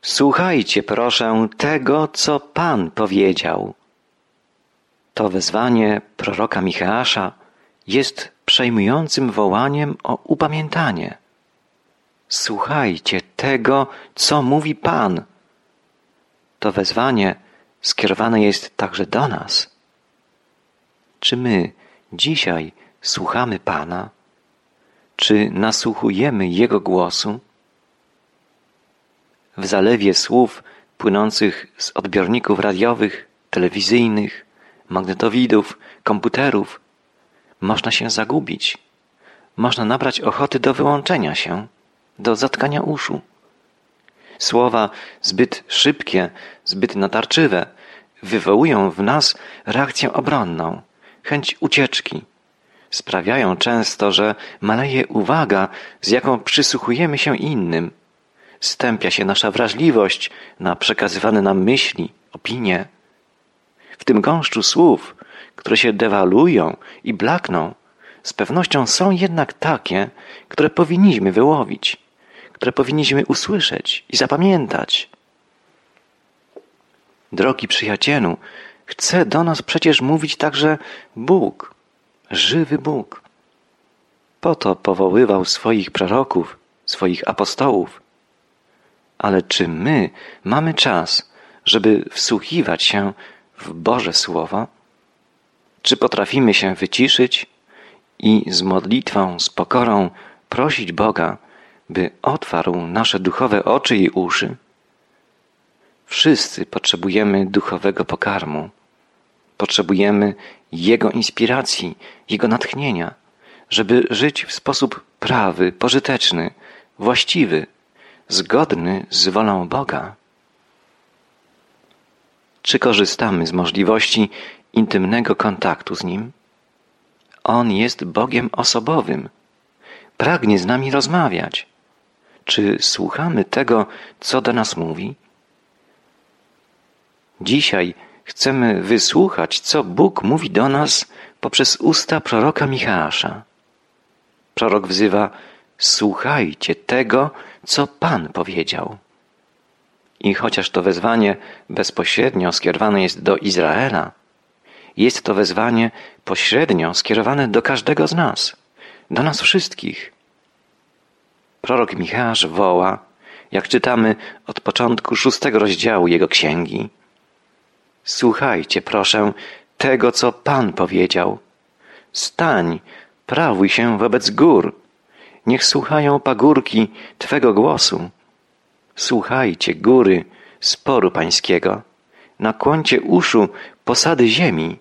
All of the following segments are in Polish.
Słuchajcie, proszę, tego, co Pan powiedział. To wezwanie proroka Micheasza jest przejmującym wołaniem o upamiętanie. Słuchajcie tego, co mówi Pan. To wezwanie skierowane jest także do nas. Czy my dzisiaj słuchamy Pana? Czy nasłuchujemy Jego głosu? W zalewie słów płynących z odbiorników radiowych, telewizyjnych, magnetowidów, komputerów można się zagubić. Można nabrać ochoty do wyłączenia się, do zatkania uszu. Słowa zbyt szybkie, zbyt natarczywe wywołują w nas reakcję obronną, chęć ucieczki. Sprawiają często, że maleje uwaga, z jaką przysłuchujemy się innym. Stępia się nasza wrażliwość na przekazywane nam myśli, opinie. W tym gąszczu słów, które się dewaluują i blakną, z pewnością są jednak takie, które powinniśmy wyłowić, które powinniśmy usłyszeć i zapamiętać. Drogi przyjacielu, chce do nas przecież mówić także Bóg, żywy Bóg. Po to powoływał swoich proroków, swoich apostołów. Ale czy my mamy czas, żeby wsłuchiwać się w Boże Słowo? Czy potrafimy się wyciszyć i z modlitwą, z pokorą prosić Boga, by otwarł nasze duchowe oczy i uszy? Wszyscy potrzebujemy duchowego pokarmu. Potrzebujemy Jego inspiracji, Jego natchnienia, żeby żyć w sposób prawy, pożyteczny, właściwy, zgodny z wolą Boga. Czy korzystamy z możliwości intymnego kontaktu z Nim? On jest Bogiem osobowym. Pragnie z nami rozmawiać. Czy słuchamy tego, co do nas mówi? Dzisiaj chcemy wysłuchać, co Bóg mówi do nas poprzez usta proroka Micheasza. Prorok wzywa: słuchajcie tego, co Pan powiedział. I chociaż to wezwanie bezpośrednio skierowane jest do Izraela, jest to wezwanie pośrednio skierowane do każdego z nas, do nas wszystkich. Prorok Micheasz woła, jak czytamy od początku 6 rozdziału jego księgi: słuchajcie, proszę, tego, co Pan powiedział. Stań, prawuj się wobec gór. Niech słuchają pagórki Twego głosu. Słuchajcie, góry, sporu pańskiego. Nakłońcie uszu posady ziemi.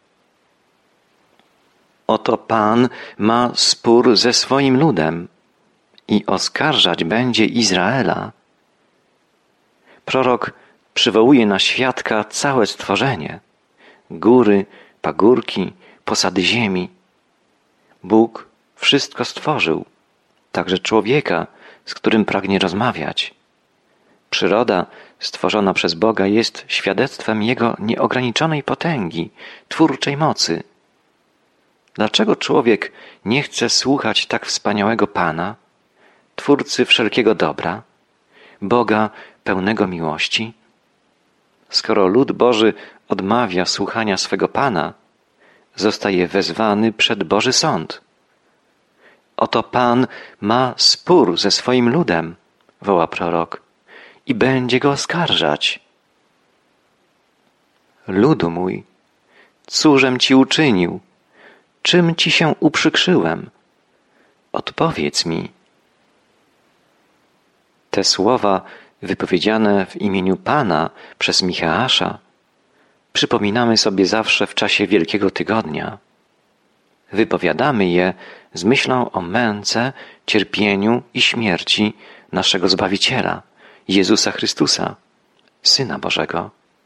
Oto Pan ma spór ze swoim ludem i oskarżać będzie Izraela. Prorok przywołuje na świadka całe stworzenie. Góry, pagórki, posady ziemi. Bóg wszystko stworzył, także człowieka, z którym pragnie rozmawiać. Przyroda stworzona przez Boga jest świadectwem Jego nieograniczonej potęgi, twórczej mocy. Dlaczego człowiek nie chce słuchać tak wspaniałego Pana, Twórcy wszelkiego dobra, Boga pełnego miłości? Skoro lud Boży odmawia słuchania swego Pana, zostaje wezwany przed Boży sąd. Oto Pan ma spór ze swoim ludem, woła prorok, i będzie go oskarżać. Ludu mój, cóżem ci uczynił? Czym ci się uprzykrzyłem? Odpowiedz mi. Te słowa wypowiedziane w imieniu Pana przez Micheasza przypominamy sobie zawsze w czasie Wielkiego Tygodnia. Wypowiadamy je z myślą o męce, cierpieniu i śmierci naszego Zbawiciela, Jezusa Chrystusa, Syna Bożego.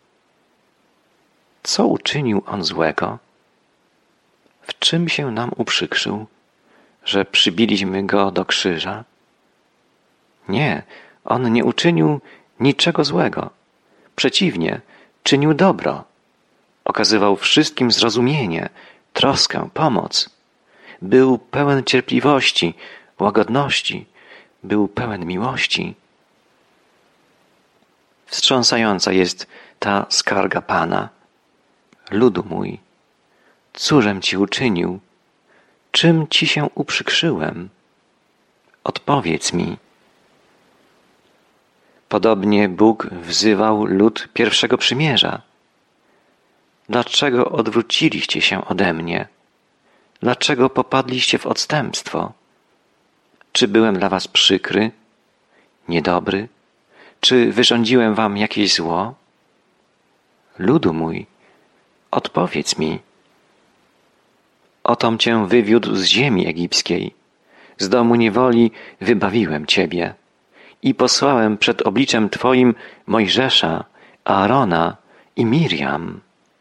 Co uczynił On złego? W czym się nam uprzykrzył, że przybiliśmy Go do krzyża? Nie, On nie uczynił niczego złego. Przeciwnie, czynił dobro. Okazywał wszystkim zrozumienie, troskę, pomoc. Był pełen cierpliwości, łagodności, był pełen miłości. wstrząsająca jest ta skarga Pana. Ludu mój, cóżem Ci uczynił? Czym Ci się uprzykrzyłem? Odpowiedz mi. Podobnie Bóg wzywał lud pierwszego przymierza. Dlaczego odwróciliście się ode mnie? Dlaczego popadliście w odstępstwo? Czy byłem dla was przykry, niedobry? Czy wyrządziłem wam jakieś zło? Ludu mój, odpowiedz mi. Otom cię wywiódł z ziemi egipskiej. Z domu niewoli wybawiłem ciebie i posłałem przed obliczem twoim Mojżesza, Aarona i Mirjam.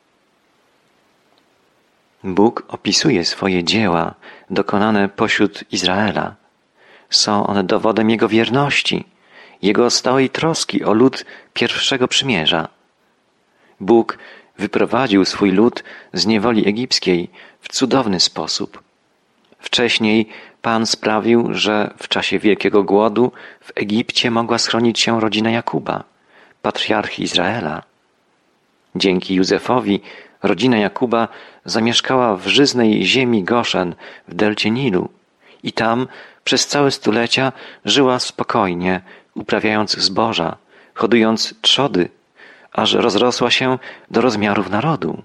Bóg opisuje swoje dzieła dokonane pośród Izraela. Są one dowodem Jego wierności, Jego stałej troski o lud pierwszego przymierza. Bóg wyprowadził swój lud z niewoli egipskiej w cudowny sposób. Wcześniej Pan sprawił, że w czasie wielkiego głodu w Egipcie mogła schronić się rodzina Jakuba, patriarchy Izraela. Dzięki Józefowi rodzina Jakuba zamieszkała w żyznej ziemi Goszen w delcie Nilu i tam przez całe stulecia żyła spokojnie, uprawiając zboża, hodując trzody, aż rozrosła się do rozmiarów narodu.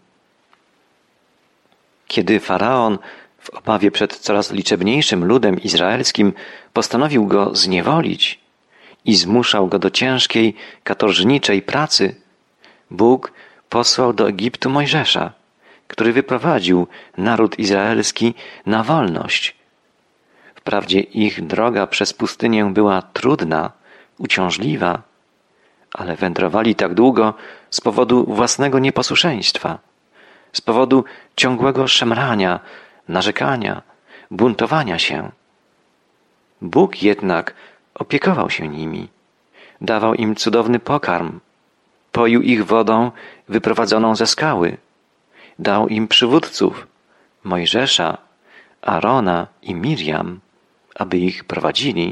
Kiedy Faraon w obawie przed coraz liczebniejszym ludem izraelskim postanowił go zniewolić i zmuszał go do ciężkiej, katorżniczej pracy, Bóg posłał do Egiptu Mojżesza, który wyprowadził naród izraelski na wolność. Wprawdzie ich droga przez pustynię była trudna, uciążliwa, ale wędrowali tak długo z powodu własnego nieposłuszeństwa, z powodu ciągłego szemrania, narzekania, buntowania się. Bóg jednak opiekował się nimi, dawał im cudowny pokarm, poił ich wodą wyprowadzoną ze skały, dał im przywódców, Mojżesza, Aarona i Mirjam, aby ich prowadzili.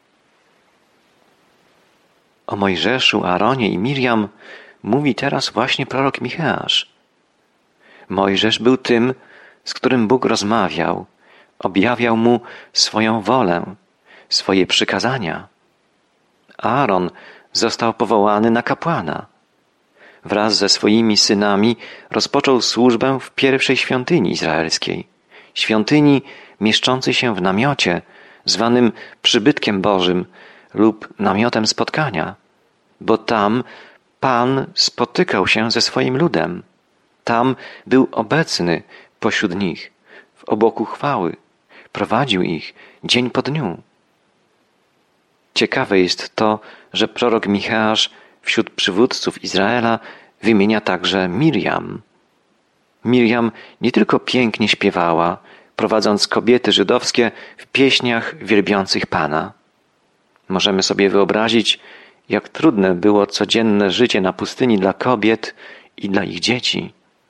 O Mojżeszu, Aaronie i Mirjam mówi teraz właśnie prorok Micheasz. Mojżesz był tym, z którym Bóg rozmawiał, objawiał mu swoją wolę, swoje przykazania. Aaron został powołany na kapłana. Wraz ze swoimi synami rozpoczął służbę w pierwszej świątyni izraelskiej, świątyni mieszczącej się w namiocie, zwanym przybytkiem Bożym lub namiotem spotkania, bo tam Pan spotykał się ze swoim ludem. Tam był obecny pośród nich, w obłoku chwały, prowadził ich dzień po dniu. Ciekawe jest to, że prorok Micheasz wśród przywódców Izraela wymienia także Mirjam. Mirjam nie tylko pięknie śpiewała, prowadząc kobiety żydowskie w pieśniach wielbiących Pana. Możemy sobie wyobrazić, jak trudne było codzienne życie na pustyni dla kobiet i dla ich dzieci.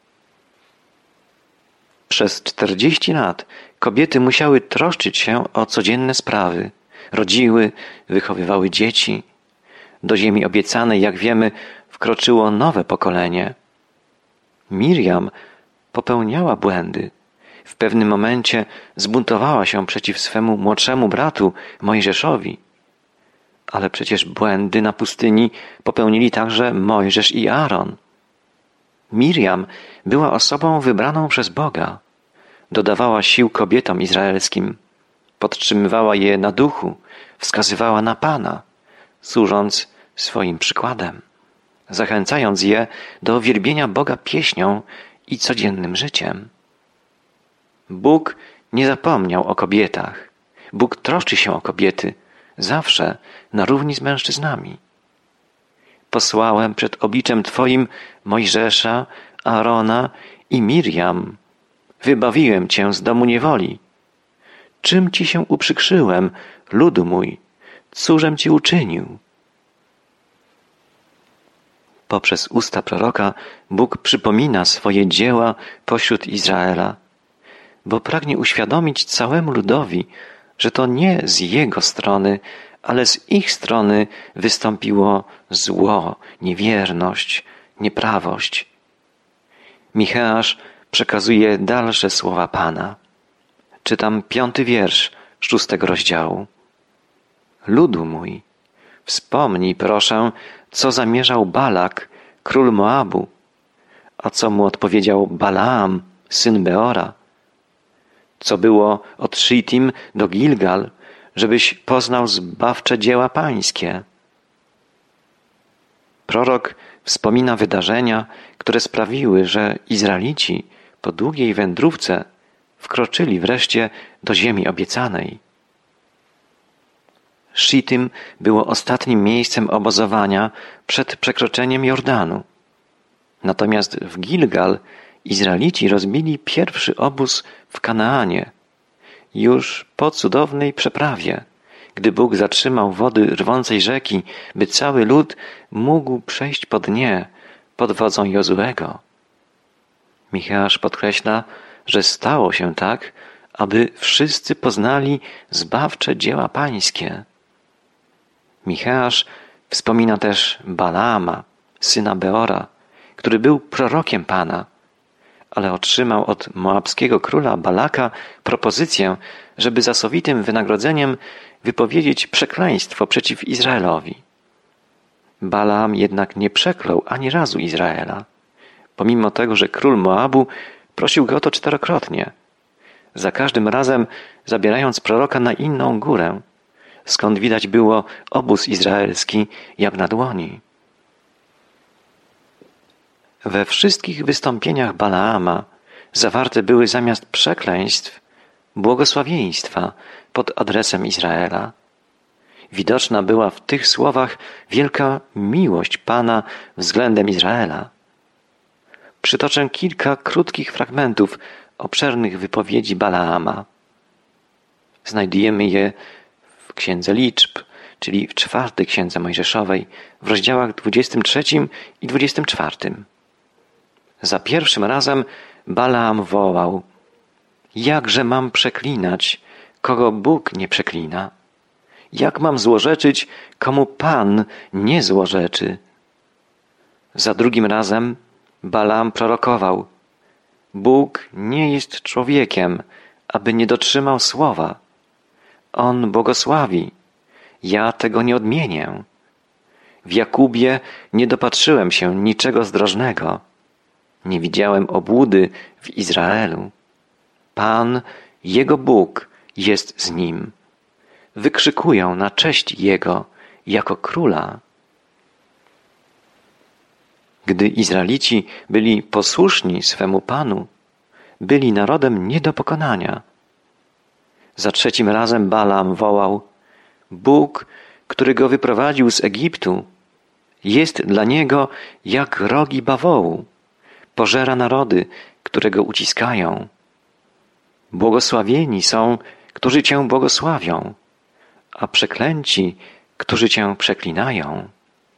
Przez 40 lat kobiety musiały troszczyć się o codzienne sprawy. Rodziły, wychowywały dzieci. Do ziemi obiecanej, jak wiemy, wkroczyło nowe pokolenie. Mirjam popełniała błędy. W pewnym momencie zbuntowała się przeciw swemu młodszemu bratu Mojżeszowi. Ale przecież błędy na pustyni popełnili także Mojżesz i Aaron. Mirjam była osobą wybraną przez Boga. Dodawała sił kobietom izraelskim. Podtrzymywała je na duchu, wskazywała na Pana, służąc swoim przykładem, zachęcając je do wielbienia Boga pieśnią i codziennym życiem. Bóg nie zapomniał o kobietach. Bóg troszczy się o kobiety, zawsze na równi z mężczyznami. Posłałem przed obliczem Twoim Mojżesza, Aarona i Mirjam. Wybawiłem Cię z domu niewoli. Czym Ci się uprzykrzyłem, ludu mój? Cóżem Ci uczynił? Poprzez usta proroka Bóg przypomina swoje dzieła pośród Izraela, bo pragnie uświadomić całemu ludowi, że to nie z jego strony, ale z ich strony wystąpiło zło, niewierność, nieprawość. Micheasz przekazuje dalsze słowa Pana. Czytam 5 wiersz 6 rozdziału. Ludu mój, wspomnij proszę, co zamierzał Balak, król Moabu, a co mu odpowiedział Balaam, syn Beora. Co było od Shittim do Gilgal, żebyś poznał zbawcze dzieła pańskie. Prorok wspomina wydarzenia, które sprawiły, że Izraelici po długiej wędrówce wkroczyli wreszcie do ziemi obiecanej. Shittim było ostatnim miejscem obozowania przed przekroczeniem Jordanu. Natomiast w Gilgal Izraelici rozbili pierwszy obóz w Kanaanie, już po cudownej przeprawie, gdy Bóg zatrzymał wody rwącej rzeki, by cały lud mógł przejść po dnie pod wodzą Jozuego. Micheasz podkreśla, że stało się tak, aby wszyscy poznali zbawcze dzieła pańskie. Micheasz wspomina też Balaama, syna Beora, który był prorokiem Pana, ale otrzymał od moabskiego króla Balaka propozycję, żeby za sowitym wynagrodzeniem wypowiedzieć przekleństwo przeciw Izraelowi. Balaam jednak nie przeklął ani razu Izraela, pomimo tego, że król Moabu prosił go o to 4-krotnie, za każdym razem zabierając proroka na inną górę, skąd widać było obóz izraelski jak na dłoni. We wszystkich wystąpieniach Balaama zawarte były zamiast przekleństw błogosławieństwa pod adresem Izraela. Widoczna była w tych słowach wielka miłość Pana względem Izraela. Przytoczę kilka krótkich fragmentów obszernych wypowiedzi Balaama. Znajdujemy je w Księdze Liczb, czyli w 4. Księdze Mojżeszowej, w rozdziałach 23 i 24. Za pierwszym razem Balaam wołał: jakże mam przeklinać, kogo Bóg nie przeklina? Jak mam złorzeczyć, komu Pan nie złorzeczy? Za drugim razem Balaam prorokował: Bóg nie jest człowiekiem, aby nie dotrzymał słowa. On błogosławi, ja tego nie odmienię. W Jakubie nie dopatrzyłem się niczego zdrożnego. Nie widziałem obłudy w Izraelu. Pan, jego Bóg, jest z nim. Wykrzykują na cześć Jego jako króla. Gdy Izraelici byli posłuszni swemu Panu, byli narodem nie do pokonania. Za 3. razem Balaam wołał: Bóg, który go wyprowadził z Egiptu, jest dla niego jak rogi bawołu, pożera narody, które go uciskają. Błogosławieni są, którzy Cię błogosławią, a przeklęci, którzy Cię przeklinają.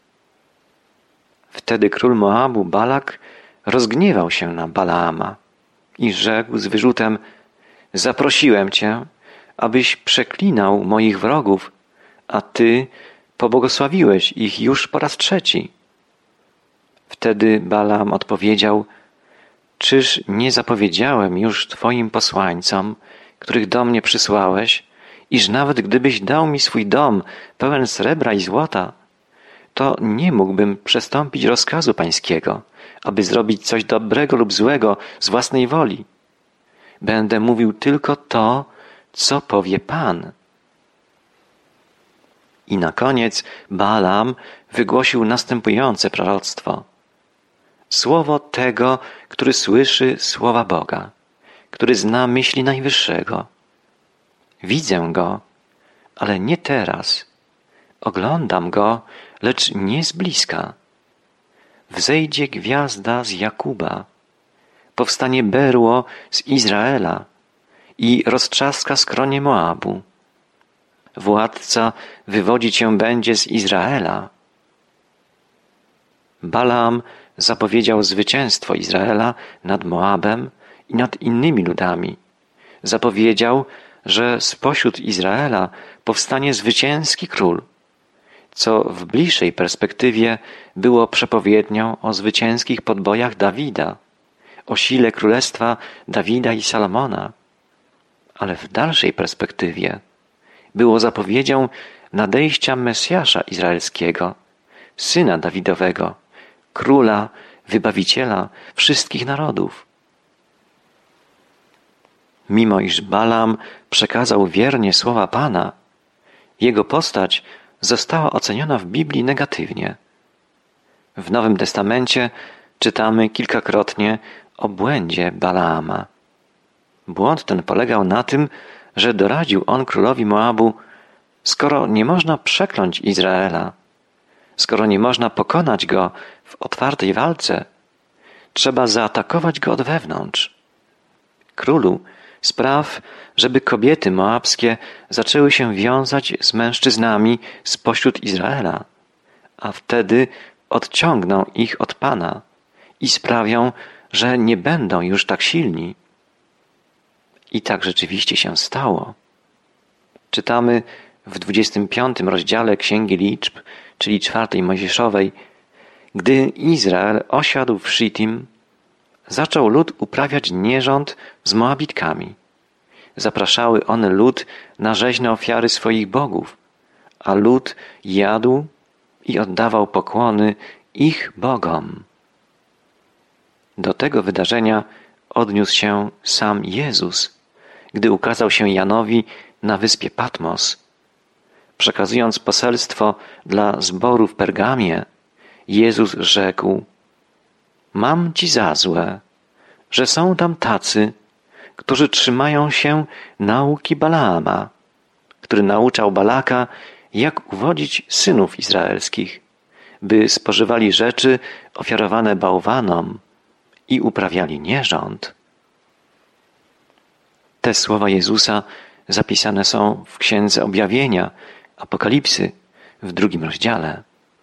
Wtedy król Moabu Balak rozgniewał się na Balaama i rzekł z wyrzutem: zaprosiłem Cię, abyś przeklinał moich wrogów, a Ty pobłogosławiłeś ich już po raz 3. Wtedy Balaam odpowiedział: czyż nie zapowiedziałem już Twoim posłańcom, których do mnie przysłałeś, iż nawet gdybyś dał mi swój dom pełen srebra i złota, to nie mógłbym przestąpić rozkazu pańskiego, aby zrobić coś dobrego lub złego z własnej woli. Będę mówił tylko to, co powie Pan. I na koniec Balaam wygłosił następujące proroctwo. Słowo tego, który słyszy słowa Boga, który zna myśli Najwyższego. Widzę Go, ale nie teraz. Oglądam Go, lecz nie z bliska. Wzejdzie gwiazda z Jakuba, powstanie berło z Izraela i roztrzaska skronie Moabu. Władca wywodzić się będzie z Izraela. Balaam zapowiedział zwycięstwo Izraela nad Moabem i nad innymi ludami. Zapowiedział, że spośród Izraela powstanie zwycięski król, co w bliższej perspektywie było przepowiednią o zwycięskich podbojach Dawida, o sile królestwa Dawida i Salomona, ale w dalszej perspektywie było zapowiedzią nadejścia Mesjasza Izraelskiego, syna Dawidowego, króla, wybawiciela wszystkich narodów. Mimo iż Balaam przekazał wiernie słowa Pana, jego postać została oceniona w Biblii negatywnie. W Nowym Testamencie czytamy kilkakrotnie o błędzie Balaama. Błąd ten polegał na tym, że doradził on królowi Moabu: skoro nie można przekląć Izraela, skoro nie można pokonać go w otwartej walce, trzeba zaatakować go od wewnątrz. Królu, spraw, żeby kobiety moabskie zaczęły się wiązać z mężczyznami spośród Izraela, a wtedy odciągną ich od Pana i sprawią, że nie będą już tak silni. I tak rzeczywiście się stało. Czytamy w 25 rozdziale Księgi Liczb, czyli 4 Mojżeszowej: gdy Izrael osiadł w Szittim, zaczął lud uprawiać nierząd z Moabitkami. Zapraszały one lud na rzeźne ofiary swoich bogów, a lud jadł i oddawał pokłony ich bogom. Do tego wydarzenia odniósł się sam Jezus, gdy ukazał się Janowi na wyspie Patmos. Przekazując poselstwo dla zboru w Pergamie, Jezus rzekł: mam ci za złe, że są tam tacy, którzy trzymają się nauki Balaama, który nauczał Balaka, jak uwodzić synów izraelskich, by spożywali rzeczy ofiarowane bałwanom i uprawiali nierząd. Te słowa Jezusa zapisane są w Księdze Objawienia, Apokalipsy, w 2 rozdziale.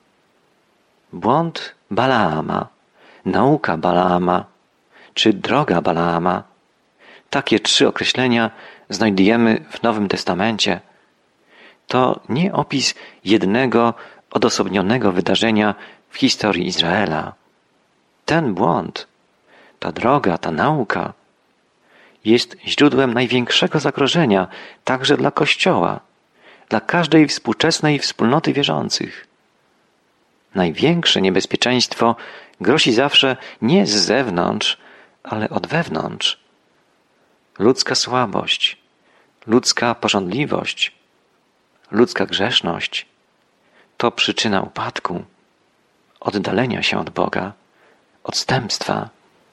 Błąd Balaama, nauka Balaama czy droga Balaama, takie 3 określenia znajdujemy w Nowym Testamencie. To nie opis jednego odosobnionego wydarzenia w historii Izraela. Ten błąd, ta droga, ta nauka jest źródłem największego zagrożenia także dla Kościoła, dla każdej współczesnej wspólnoty wierzących. Największe niebezpieczeństwo grozi zawsze nie z zewnątrz, ale od wewnątrz. Ludzka słabość, ludzka pożądliwość, ludzka grzeszność to przyczyna upadku, oddalenia się od Boga, odstępstwa.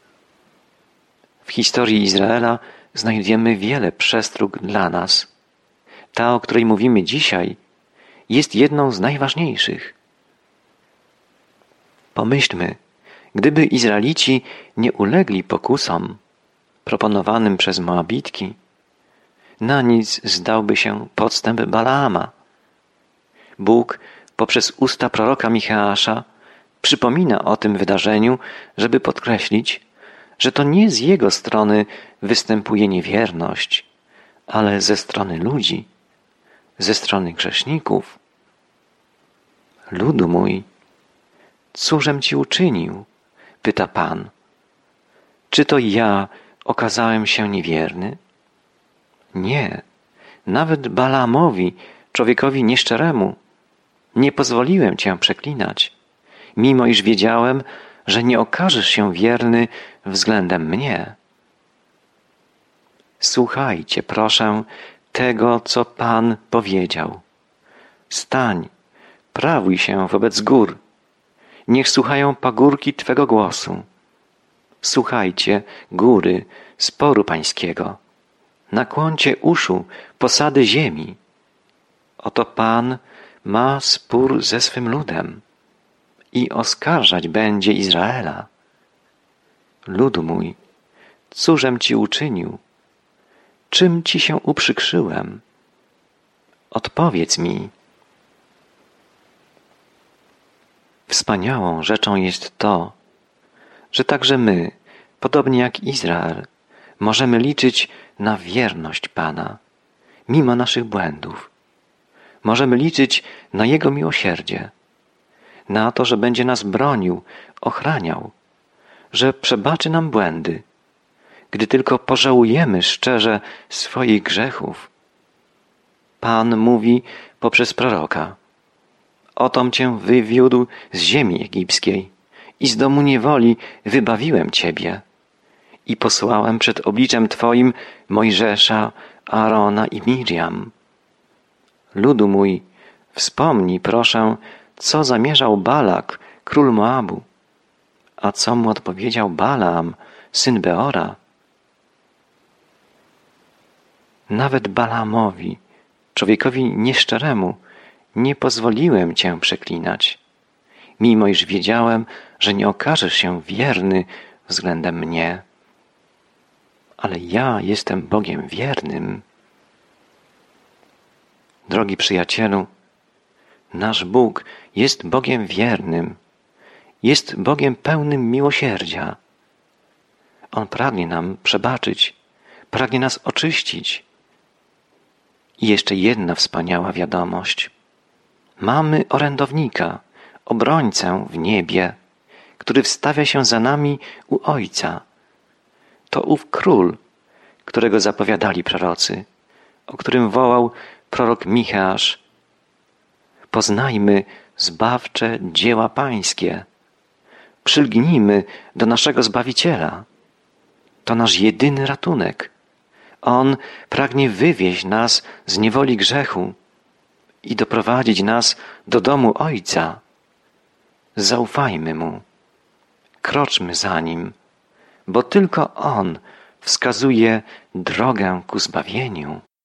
W historii Izraela znajdziemy wiele przestróg dla nas. Ta, o której mówimy dzisiaj, jest jedną z najważniejszych. Pomyślmy, gdyby Izraelici nie ulegli pokusom proponowanym przez Moabitki, na nic zdałby się podstęp Balaama. Bóg poprzez usta proroka Micheasza przypomina o tym wydarzeniu, żeby podkreślić, że to nie z jego strony występuje niewierność, ale ze strony ludzi, ze strony grzeszników. Ludu mój, cóżem ci uczynił? Pyta Pan. Czy to ja okazałem się niewierny? Nie, nawet Balaamowi, człowiekowi nieszczeremu, nie pozwoliłem cię przeklinać, mimo iż wiedziałem, że nie okażesz się wierny względem mnie. Słuchajcie, proszę, tego, co Pan powiedział. Stań, prawuj się wobec gór. Niech słuchają pagórki Twego głosu. Słuchajcie, góry, sporu Pańskiego. Nakłoncie uszu, posady ziemi. Oto Pan ma spór ze swym ludem i oskarżać będzie Izraela. Ludu mój, cóżem ci uczynił? Czym ci się uprzykrzyłem? Odpowiedz mi. Wspaniałą rzeczą jest to, że także my, podobnie jak Izrael, możemy liczyć na wierność Pana, mimo naszych błędów. Możemy liczyć na Jego miłosierdzie, na to, że będzie nas bronił, ochraniał, że przebaczy nam błędy, gdy tylko pożałujemy szczerze swoich grzechów. Pan mówi poprzez proroka: otom Cię wywiódł z ziemi egipskiej i z domu niewoli wybawiłem Ciebie i posłałem przed obliczem Twoim Mojżesza, Aarona i Miriam. Ludu mój, wspomnij, proszę, co zamierzał Balak, król Moabu, a co mu odpowiedział Balaam, syn Beora. Nawet Balaamowi, człowiekowi nieszczeremu, nie pozwoliłem Cię przeklinać, mimo iż wiedziałem, że nie okażesz się wierny względem mnie. Ale ja jestem Bogiem wiernym. Drogi przyjacielu, nasz Bóg jest Bogiem wiernym, jest Bogiem pełnym miłosierdzia. On pragnie nam przebaczyć, pragnie nas oczyścić. I jeszcze jedna wspaniała wiadomość. Mamy orędownika, obrońcę w niebie, który wstawia się za nami u Ojca. To ów król, którego zapowiadali prorocy, o którym wołał prorok Micheasz. Poznajmy zbawcze dzieła Pańskie. Przylgnijmy do naszego Zbawiciela. To nasz jedyny ratunek. On pragnie wywieźć nas z niewoli grzechu i doprowadzić nas do domu Ojca. Zaufajmy Mu. Kroczmy za Nim, bo tylko On wskazuje drogę ku zbawieniu.